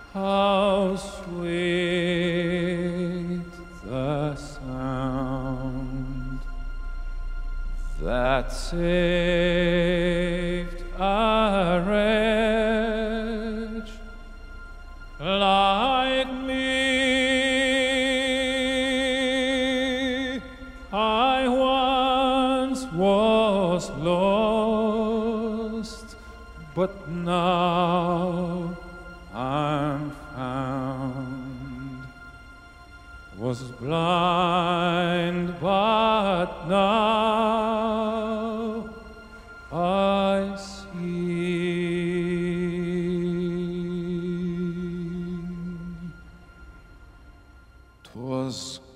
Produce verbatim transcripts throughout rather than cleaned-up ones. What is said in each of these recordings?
How sweet the sound that saved a wretch like me. I once was lost, but now I'm found. Was blind, but now I see. 'Twas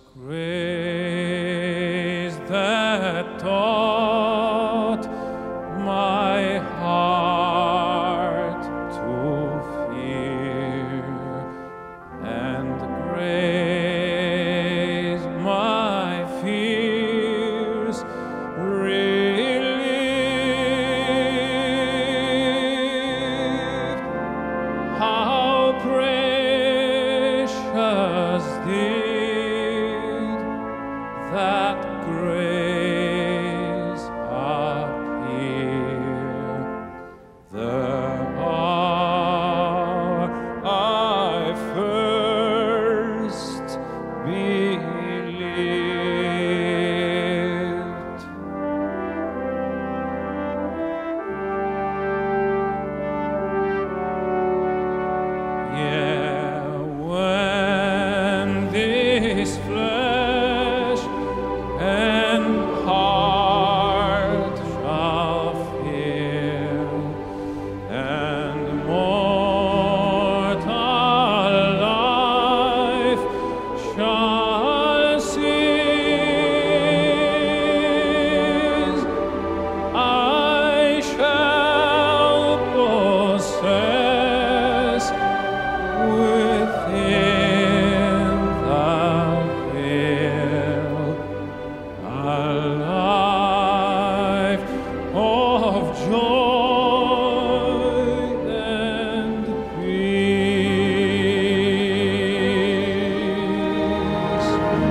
grace that taught my heart to fear, and grace my fears relieved. How precious did that grace appear, the hour I first believed. Yeah, when this flesh and heart shall fail, and mortal life shall cease, I shall possess within the veil a life of joy and peace.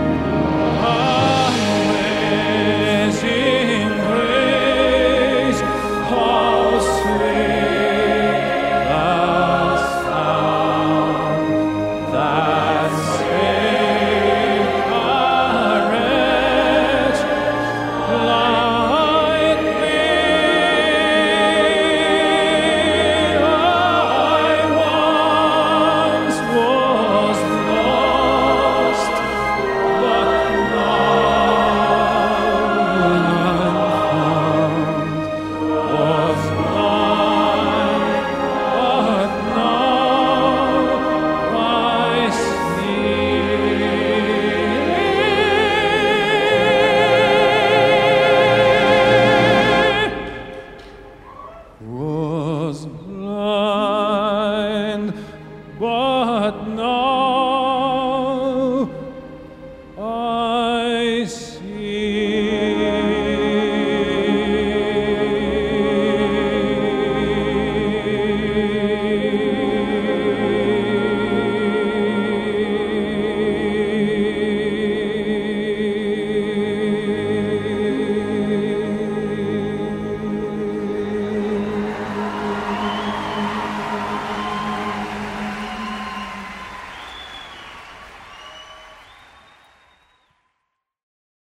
Amazing grace, how sweet the sound that saved a wretch like me. I once was lost, but now I'm found. Was blind, but now I see. Was blind, but now